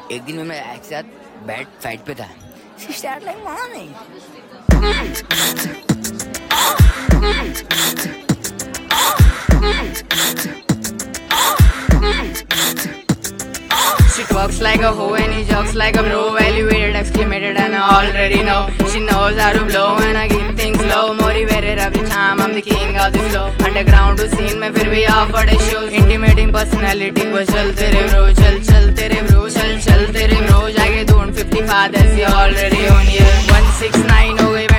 एक दिन मैं मेरे ex के साथ बैट फाइट पे था. She started like morning. She talks like a hoe and he jokes like a bro. Elevated, exclamated, and I already know. She knows how to blow and I keep things low. Motivated every time, I'm the king of the flow. Underground to scene में फिर भी offered a show. Intimating personality को चल तेरे bro, चल तेरे bro, चल तेरे bro. जाके ढूंढ 50 fathers, you already on here. 169 हो गई